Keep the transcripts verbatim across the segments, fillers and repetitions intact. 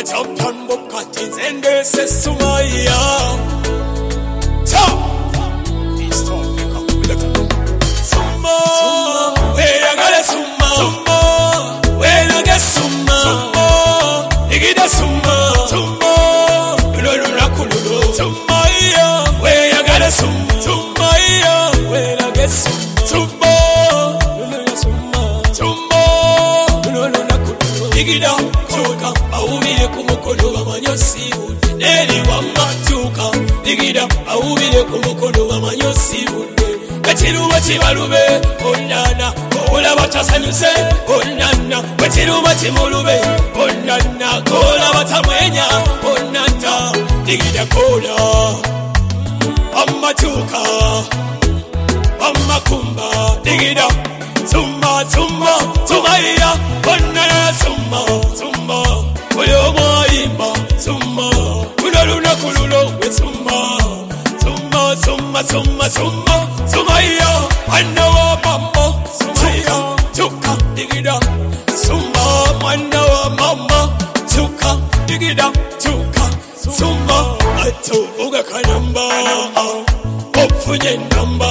champion Bukati Zende se Sumaya. Chop. It's tough, you come with it. Summa, where I got a Summa. Summa, where I get Summa. Summa, Igida Summa. Summa, Lulu Kulu. Sumaya, where I got a Summa. Sumaya, where I get Summa. Summa, Lulu Summa. Summa, Lulu Kulu. Igida, Choka, Aumile Kumukolo, Amanyosi. Neri Wamatuka, Digida, Aumile Kumukolo, Amanyosi. Betiru Bachimalube, Onana, Ola Batasanyuse, Onana, Betiru Bachimulube, Onana, Kola Batamenya, Onana, Digida Kola, Amatuka, Amakumba, Digida, Summa, Summa, Sumaya, Onana, Summa, Summa, Oyoma Imba, Summa, Kuluna Kululo, with Summa, Summa, Summa, Summa, Summa, Sumaya, Manawa Mama, Sumaya, Chuka, Digida, Summa, Manawa Mama, Chuka, Digida, Chuka, Summa, Atu, Uga Kanamba, Ofunye number,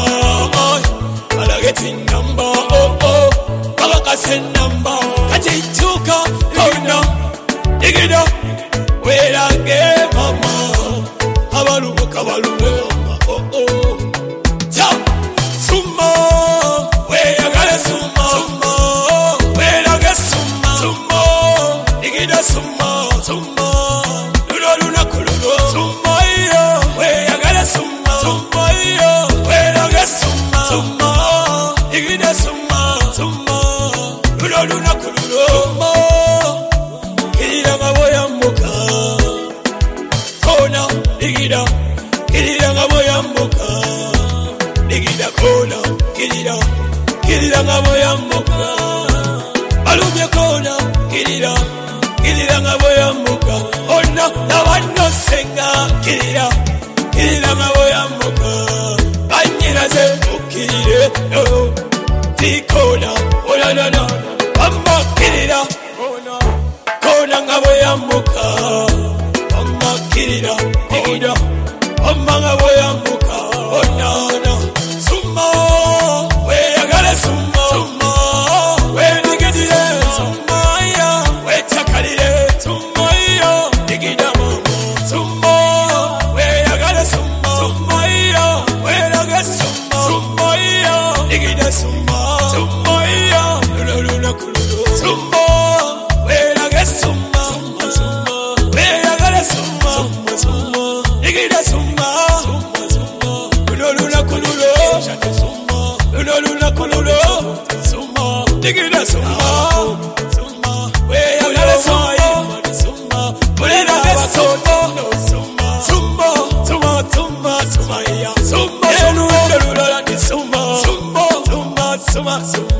Alageti number, oh oh, Alakasen number, Kati Chuka, Kona, Digida, where I get Mama, Avalu, Kavalu, oh oh, Chop, Summa, where I got a Summa, Summa, where I get Summa, Summa, Digida Summa, Summa, Luna Kulu, Summa, where I got a Summa, Summa, where I get Summa, Summa, Digida Summa, Summa, Luna Kulu, Summa, Kira Maboya Muka, Kona, Digida, Kira Maboya Muka, Digida Kona, Kira, Kira Maboya Muka, Alumia Kona, Kira, Kira Maboya Muka, Ona, Navano Senga, Kira, Kira Maboya Muka, Banyira Se, Kira, no, Tikona, Ola, no, no, Amma Kira, Kona, Kona Maboya Muka, Amma Kira, Digida, Amma Maboya Muka, Ona, no, Summa, where I got a Summa, Summa, where I get it, Summa, where Takari, Summa, Digida Mama, Summa, where I got a Summa, Summa, where I get Summa, Summa, Digida Summa, Summa, Luna Kulu, Summa, where I get Summa, Summa, where I got a Summa, Summa, Digida Summa, Summa, Luna Kulu, Luna Luna Kulu, Summa, Digida Summa, Summa, where I got a Summa, Summa, where I get Summa, Summa, Summa, Summa, Summa, Summa, Summa, Summa, Summa, Summa, Summa, Summa, Summa,